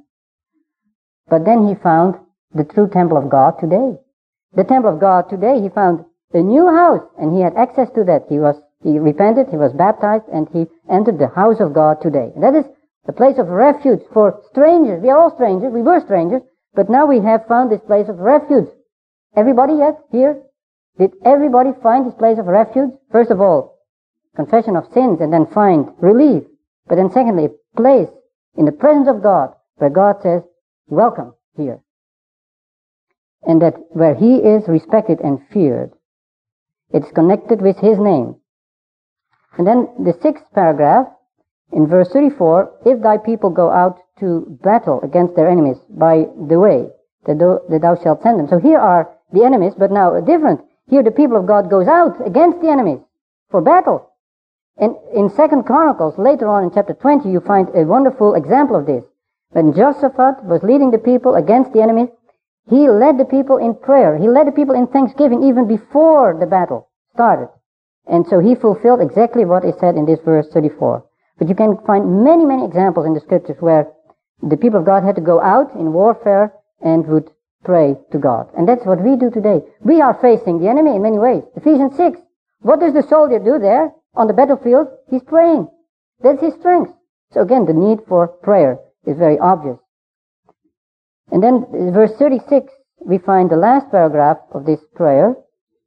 Speaker 1: But then he found the true temple of God today. The temple of God today, he found a new house, and he had access to that. He was, he repented, he was baptized, and he entered the house of God today. And that is the place of refuge for strangers. We are all strangers, we were strangers, but now we have found this place of refuge. Everybody yet here? Did everybody find this place of refuge? First of all, confession of sins, and then find relief. But then secondly, a place in the presence of God, where God says, welcome here. And that where he is respected and feared. It's connected with his name. And then the sixth paragraph, in verse thirty-four, if thy people go out to battle against their enemies by the way that thou, that thou shalt send them. So here are the enemies, but now different. Here the people of God goes out against the enemies for battle. And in Second Chronicles, later on in chapter twenty, you find a wonderful example of this. When Jehoshaphat was leading the people against the enemies, he led the people in prayer. He led the people in thanksgiving even before the battle started. And so he fulfilled exactly what is said in this verse thirty-four. But you can find many, many examples in the scriptures where the people of God had to go out in warfare and would pray to God. And that's what we do today. We are facing the enemy in many ways. Ephesians six. What does the soldier do there on the battlefield? He's praying. That's his strength. So again, the need for prayer is very obvious. And then verse thirty-six, we find the last paragraph of this prayer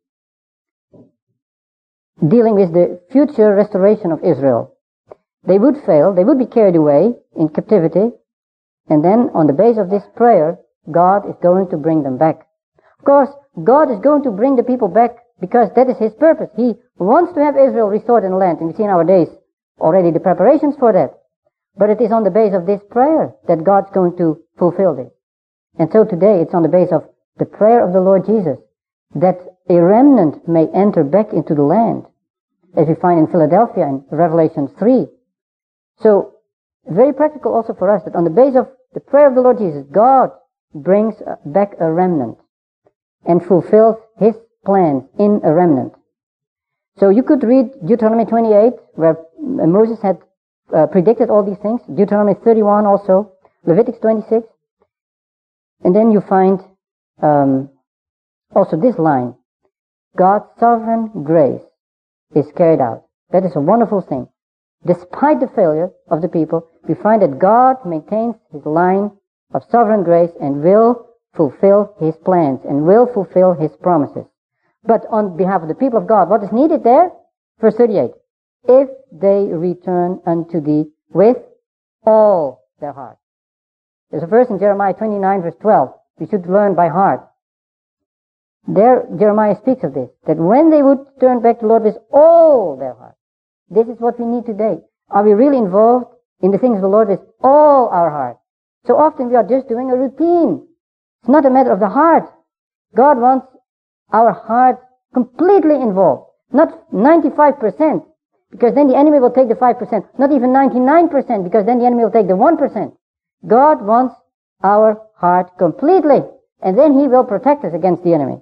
Speaker 1: dealing with the future restoration of Israel. They would fail, they would be carried away in captivity, and then on the base of this prayer, God is going to bring them back. Of course, God is going to bring the people back because that is his purpose. He wants to have Israel restored in the land, and we see in our days already the preparations for that. But it is on the base of this prayer that God's going to fulfill this. And so today it's on the base of the prayer of the Lord Jesus that a remnant may enter back into the land, as we find in Philadelphia in Revelation three. So, very practical also for us that on the base of the prayer of the Lord Jesus, God brings back a remnant and fulfills his plans in a remnant. So you could read Deuteronomy twenty-eight, where Moses had uh, predicted all these things. Deuteronomy thirty-one also, Leviticus twenty-six. And then you find um, also this line, God's sovereign grace is carried out. That is a wonderful thing. Despite the failure of the people, we find that God maintains his line of sovereign grace and will fulfill his plans and will fulfill his promises. But on behalf of the people of God, what is needed there? Verse thirty-eight. If they return unto thee with all their heart. There's a verse in Jeremiah twenty-nine verse twelve we should learn by heart. There Jeremiah speaks of this, that when they would turn back to the Lord with all their heart. This is what we need today. Are we really involved in the things of the Lord with all our heart? So often we are just doing a routine. It's not a matter of the heart. God wants our heart completely involved. Not ninety-five percent, because then the enemy will take the five percent. Not even ninety-nine percent, because then the enemy will take the one percent. God wants our heart completely, and then he will protect us against the enemy.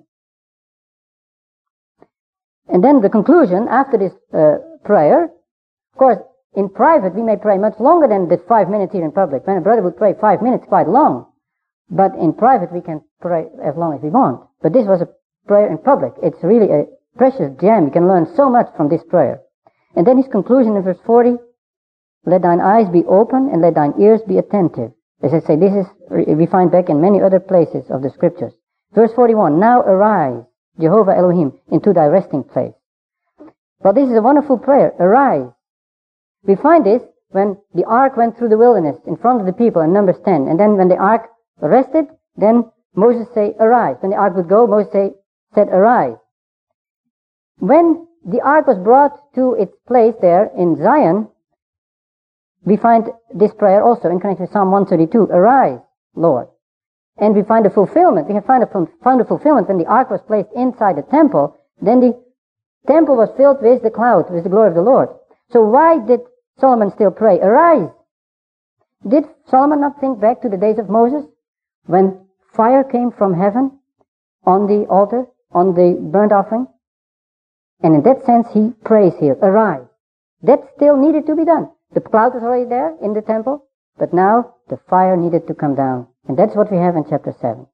Speaker 1: And then the conclusion after this uh, prayer, of course, in private we may pray much longer than the five minutes here in public. When a brother would pray five minutes, quite long. But in private we can pray as long as we want. But this was a prayer in public. It's really a precious gem. You can learn so much from this prayer. And then his conclusion in verse forty, let thine eyes be open and let thine ears be attentive. As I say, this is, we find back in many other places of the scriptures. Verse forty-one, now arise, Jehovah Elohim, into thy resting place. Well, this is a wonderful prayer. Arise. We find this when the ark went through the wilderness in front of the people in Numbers ten. And then when the ark rested, then Moses say, arise. When the ark would go, Moses say, said, arise. When the ark was brought to its place there in Zion, we find this prayer also in connection with Psalm one thirty-two, arise, Lord. And we find a fulfillment. We have found a, found a fulfillment when the ark was placed inside the temple. Then the temple was filled with the cloud, with the glory of the Lord. So why did Solomon still pray, arise? Did Solomon not think back to the days of Moses, when fire came from heaven on the altar, on the burnt offering? And in that sense he prays here, arise. That still needed to be done. The cloud was already there in the temple, but now the fire needed to come down. And that's what we have in chapter seven.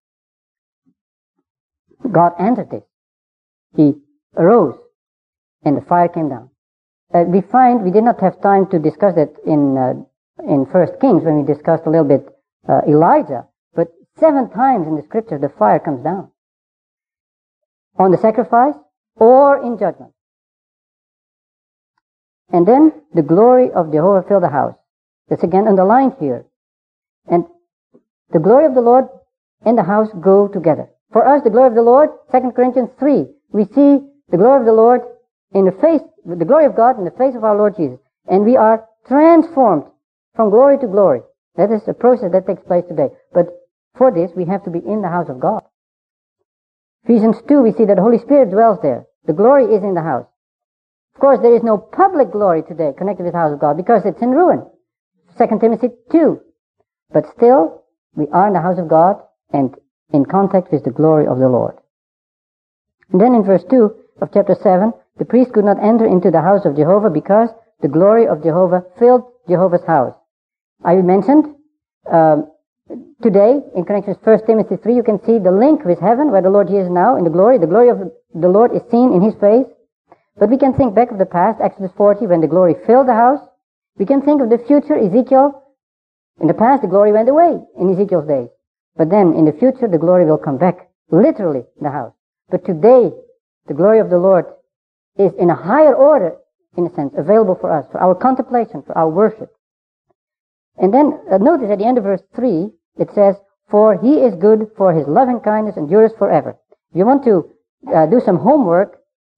Speaker 1: God answered this. He arose, and the fire came down. Uh, we find, we did not have time to discuss that in uh, in First Kings when we discussed a little bit uh, Elijah, but seven times in the scripture the fire comes down. On the sacrifice or in judgment. And then the glory of Jehovah filled the house. That's again underlined here. And the glory of the Lord and the house go together. For us, the glory of the Lord, Second Corinthians three, we see the glory of the Lord in the face, the glory of God in the face of our Lord Jesus. And we are transformed from glory to glory. That is a process that takes place today. But for this, we have to be in the house of God. Ephesians two, we see that the Holy Spirit dwells there. The glory is in the house. Of course, there is no public glory today connected with the house of God because it's in ruin. Second Timothy two. But still, we are in the house of God and in contact with the glory of the Lord. And then in verse two of chapter seven, the priest could not enter into the house of Jehovah because the glory of Jehovah filled Jehovah's house. I mentioned um, today, in connection with First Timothy three, you can see the link with heaven, where the Lord is now in the glory. The glory of the Lord is seen in his face. But we can think back of the past, Exodus forty, when the glory filled the house. We can think of the future, Ezekiel. In the past, the glory went away in Ezekiel's days. But then, in the future, the glory will come back, literally, in the house. But today, the glory of the Lord is in a higher order, in a sense, available for us, for our contemplation, for our worship. And then, uh, notice at the end of verse three, it says, for he is good, for his loving kindness endures forever. If you want to uh, do some homework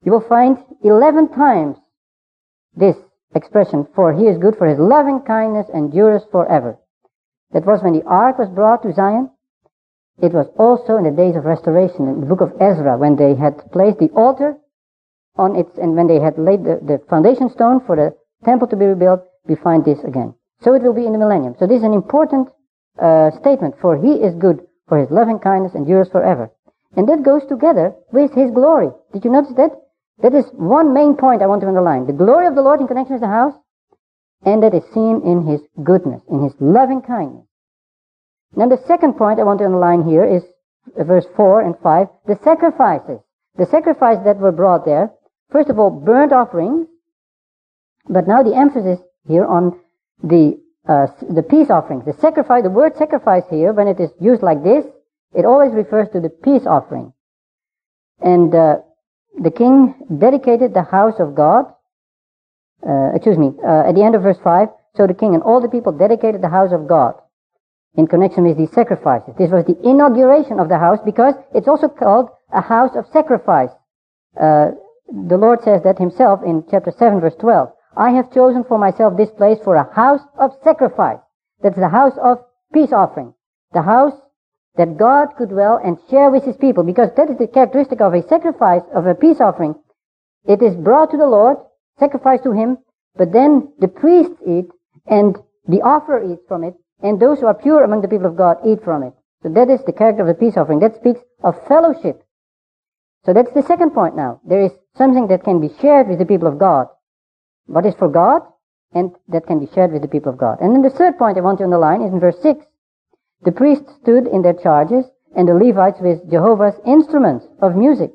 Speaker 1: you will find eleven times this expression, for he is good, for his loving kindness endures forever. That was when the ark was brought to Zion. It was also in the days of restoration, in the book of Ezra, when they had placed the altar on its, and when they had laid the, the foundation stone for the temple to be rebuilt, we find this again. So it will be in the millennium. So this is an important uh, statement, for he is good, for his loving kindness endures forever. And that goes together with his glory. Did you notice that? That is one main point I want to underline. The glory of the Lord in connection with the house, and that is seen in his goodness, in his loving kindness. Now the second point I want to underline here is verse four and five, the sacrifices. The sacrifices that were brought there, first of all, burnt offerings, but now the emphasis here on the uh, the peace offerings. The sacrifice, the word sacrifice here, when it is used like this, it always refers to the peace offering. And uh, the king dedicated the house of God, uh, excuse me, uh, at the end of verse five, so the king and all the people dedicated the house of God in connection with these sacrifices. This was the inauguration of the house, because it's also called a house of sacrifice. Uh, the Lord says that himself in chapter seven, verse twelve. I have chosen for myself this place for a house of sacrifice. That's the house of peace offering. The house that God could dwell and share with his people, because that is the characteristic of a sacrifice, of a peace offering. It is brought to the Lord, sacrificed to him, but then the priests eat, and the offerer eats from it, and those who are pure among the people of God eat from it. So that is the character of the peace offering. That speaks of fellowship. So that's the second point now. There is something that can be shared with the people of God. What is for God, and that can be shared with the people of God. And then the third point I want to underline is in verse six. The priests stood in their charges, and the Levites with Jehovah's instruments of music,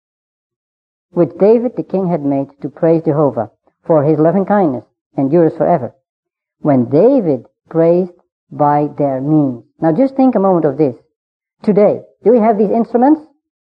Speaker 1: which David the king had made to praise Jehovah, for his loving kindness endures forever. When David praised by their means. Now just think a moment of this. Today, do we have these instruments?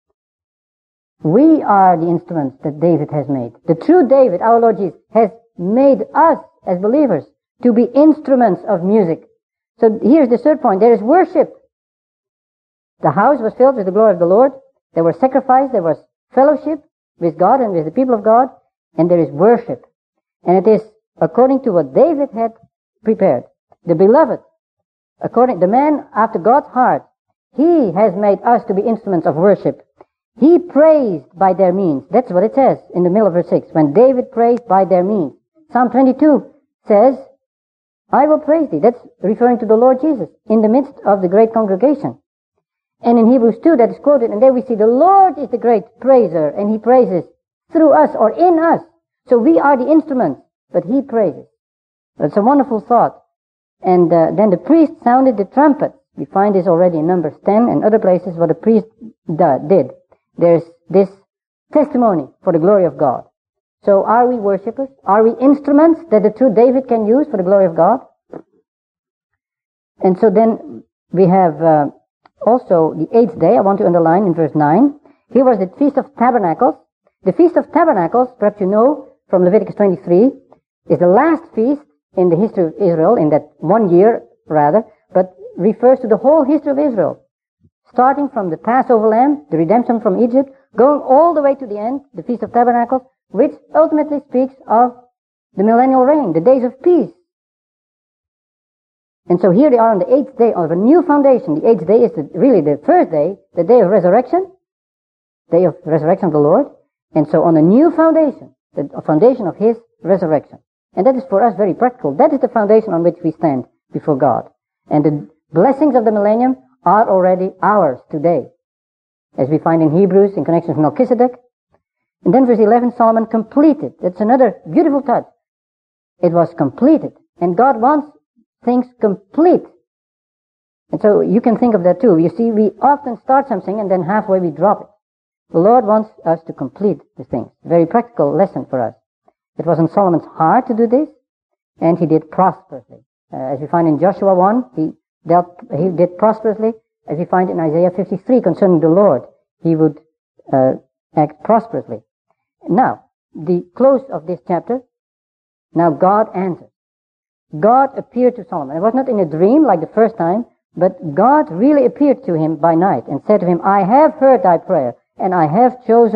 Speaker 1: We are the instruments that David has made. The true David, our Lord Jesus, has made us as believers to be instruments of music. So here's the third point. There is worship. The house was filled with the glory of the Lord. There was sacrifice. There was fellowship with God and with the people of God. And there is worship. And it is according to what David had prepared. The beloved, according, the man after God's heart, he has made us to be instruments of worship. He praised by their means. That's what it says in the middle of verse six. When David praised by their means. Psalm twenty-two says, I will praise thee. That's referring to the Lord Jesus in the midst of the great congregation. And in Hebrews two that is quoted, and there we see the Lord is the great praiser, and he praises through us or in us. So we are the instruments, but he praises. It's a wonderful thought. And uh, then the priest sounded the trumpet. We find this already in Numbers ten and other places what a priest did. There's this testimony for the glory of God. So are we worshippers? Are we instruments that the true David can use for the glory of God? And so then we have uh, also the eighth day, I want to underline in verse nine. Here was the Feast of Tabernacles. The Feast of Tabernacles, perhaps you know from Leviticus twenty-three, is the last feast in the history of Israel, in that one year rather, but refers to the whole history of Israel. Starting from the Passover lamb, the redemption from Egypt, going all the way to the end, the Feast of Tabernacles, which ultimately speaks of the millennial reign, the days of peace. And so here they are on the eighth day of a new foundation. The eighth day is the, really the first day, the day of resurrection, day of resurrection of the Lord. And so on a new foundation, the foundation of his resurrection. And that is for us very practical. That is the foundation on which we stand before God. And the blessings of the millennium are already ours today, as we find in Hebrews in connection with Melchizedek. And then verse eleven, Solomon completed. That's another beautiful touch. It was completed. And God wants things complete. And so you can think of that too. You see, we often start something and then halfway we drop it. The Lord wants us to complete the things. Very practical lesson for us. It was in Solomon's heart to do this, and he did prosperously. Uh, as we find in Joshua one, he dealt, he did prosperously. As we find in Isaiah fifty-three concerning the Lord, he would uh, act prosperously. Now, the close of this chapter, now God answered. God appeared to Solomon. It was not in a dream like the first time, but God really appeared to him by night and said to him, I have heard thy prayer, and I have chosen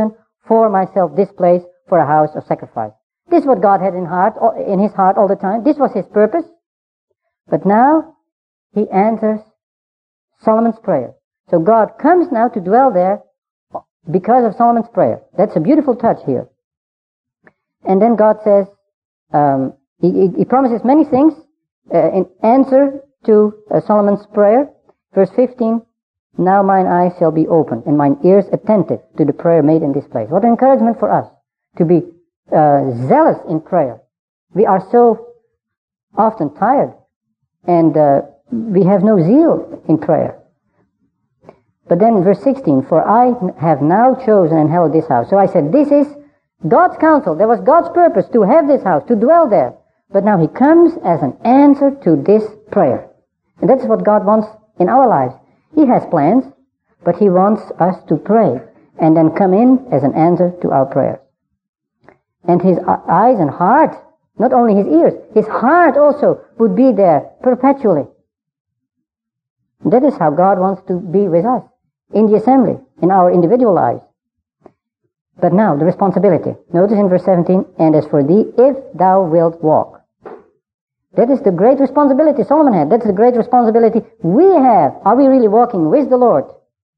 Speaker 1: for myself this place for a house of sacrifice. This is what God had in heart, in his heart all the time. This was his purpose. But now he answers Solomon's prayer. So God comes now to dwell there because of Solomon's prayer. That's a beautiful touch here. And then God says, um, he, he, he promises many things uh, in answer to uh, Solomon's prayer. Verse fifteen, now mine eyes shall be open and mine ears attentive to the prayer made in this place. What an encouragement for us to be uh, zealous in prayer. We are so often tired and uh, we have no zeal in prayer. But then verse sixteen, for I have now chosen and held this house. So I said, this is God's counsel. There was God's purpose to have this house, to dwell there. But now he comes as an answer to this prayer. And that's what God wants in our lives. He has plans, but he wants us to pray and then come in as an answer to our prayers. And his eyes and heart, not only his ears, his heart also would be there perpetually. That is how God wants to be with us in the assembly, in our individual lives. But now, the responsibility. Notice in verse seventeen, and as for thee, if thou wilt walk. That is the great responsibility Solomon had. That's the great responsibility we have. Are we really walking with the Lord?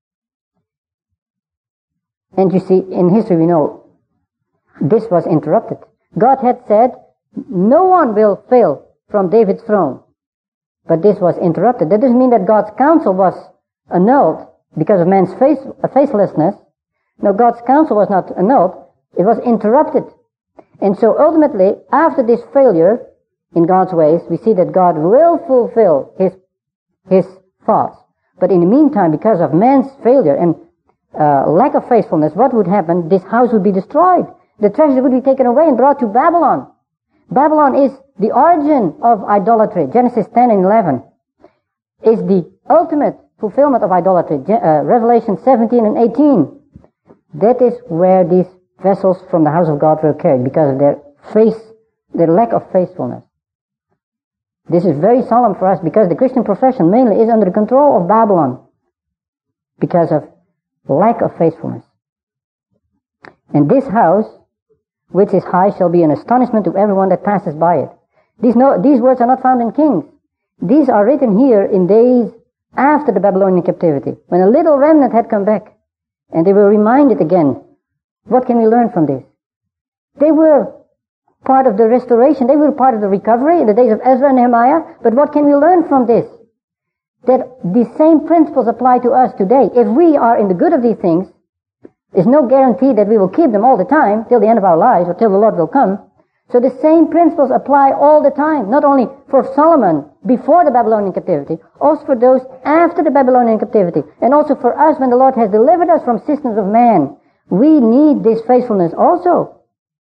Speaker 1: And you see, in history we know this was interrupted. God had said, no one will fail from David's throne. But this was interrupted. That doesn't mean that God's counsel was annulled because of man's face, uh, faithlessness. No, God's counsel was not annulled. It was interrupted. And so ultimately, after this failure in God's ways, we see that God will fulfill his, his thoughts. But in the meantime, because of man's failure and uh, lack of faithfulness, what would happen? This house would be destroyed. The treasure would be taken away and brought to Babylon. Babylon is the origin of idolatry. Genesis ten and eleven is the ultimate fulfillment of idolatry. Uh, Revelation seventeen and eighteen. That is where these vessels from the house of God were carried because of their faith, their lack of faithfulness. This is very solemn for us because the Christian profession mainly is under the control of Babylon because of lack of faithfulness. And this house, which is high, shall be an astonishment to everyone that passes by it. These, no, these words are not found in Kings. These are written here in days after the Babylonian captivity, when a little remnant had come back. And they were reminded again, what can we learn from this? They were part of the restoration. They were part of the recovery in the days of Ezra and Nehemiah. But what can we learn from this? That the same principles apply to us today. If we are in the good of these things, there's no guarantee that we will keep them all the time till the end of our lives or till the Lord will come. So the same principles apply all the time, not only for Solomon before the Babylonian captivity, also for those after the Babylonian captivity, and also for us when the Lord has delivered us from systems of man. We need this faithfulness also.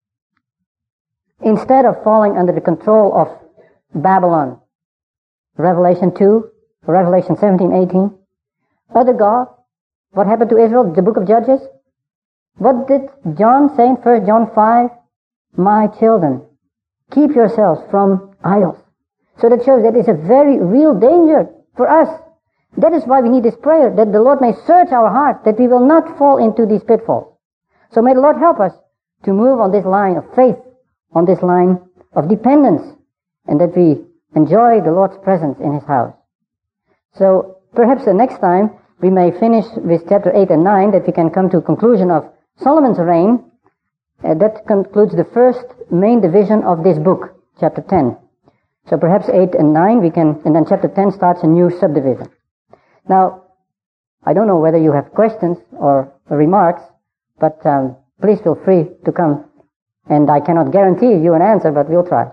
Speaker 1: Instead of falling under the control of Babylon. Revelation two, Revelation seventeen, eighteen. Other gods. What happened to Israel? The book of Judges. What did John say in First John five? My children, keep yourselves from idols. So that shows that it's a very real danger for us. That is why we need this prayer, that the Lord may search our heart, that we will not fall into these pitfalls. So may the Lord help us to move on this line of faith, on this line of dependence, and that we enjoy the Lord's presence in his house. So perhaps the next time we may finish with chapter eight and nine, that we can come to a conclusion of Solomon's reign. Uh, that concludes the first main division of this book, chapter ten. So perhaps eight and nine we can, and then chapter ten starts a new subdivision. Now, I don't know whether you have questions or remarks, but um, please feel free to come. And I cannot guarantee you an answer, but we'll try.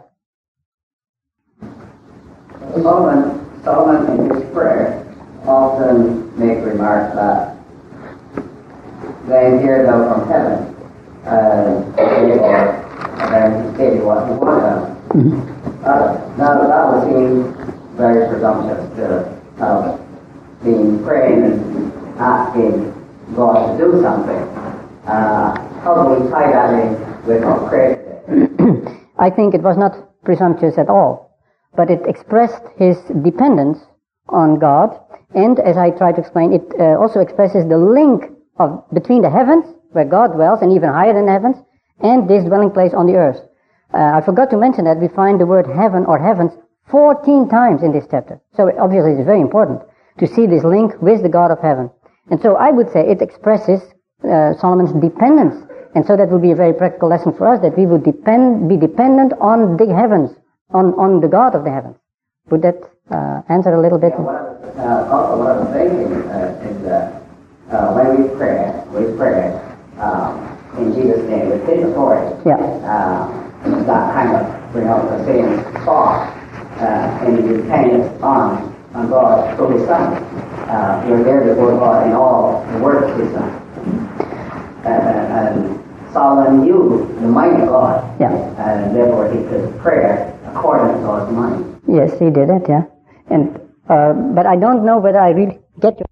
Speaker 2: Solomon, Solomon in his prayer often make remarks that they hear thou from heaven. Uh, and then he stated what he wanted. Mm-hmm. uh, now that would seem very presumptuous to have been praying and asking God to do something. Uh, how do we tie that in with our prayer?
Speaker 1: I think it was not presumptuous at all, but it expressed his dependence on God, and as I try to explain, it uh, also expresses the link of between the heavens where God dwells, and even higher than the heavens, and this dwelling place on the earth. Uh, I forgot to mention that we find the word heaven or heavens fourteen times in this chapter. So obviously it's very important to see this link with the God of heaven. And so I would say it expresses uh, Solomon's dependence. And so that would be a very practical lesson for us, that we would depend, be dependent on the heavens, on, on the God of the heavens. Would that uh, answer a little bit?
Speaker 2: Yeah, what I was, uh, also, what I was thinking uh, is that uh, when we pray, we pray um, in Jesus' name with His authority.
Speaker 1: Yeah.
Speaker 2: Uh, it's not kind of, you know, the same soft uh, and dependence on on God through His Son. Uh, you're there before God in all the work of His Son. Uh, and Solomon knew the mind of God,
Speaker 1: Yeah.
Speaker 2: and therefore he could pray according to God's mind.
Speaker 1: Yes, he did it, yeah. And uh, but I don't know whether I really get your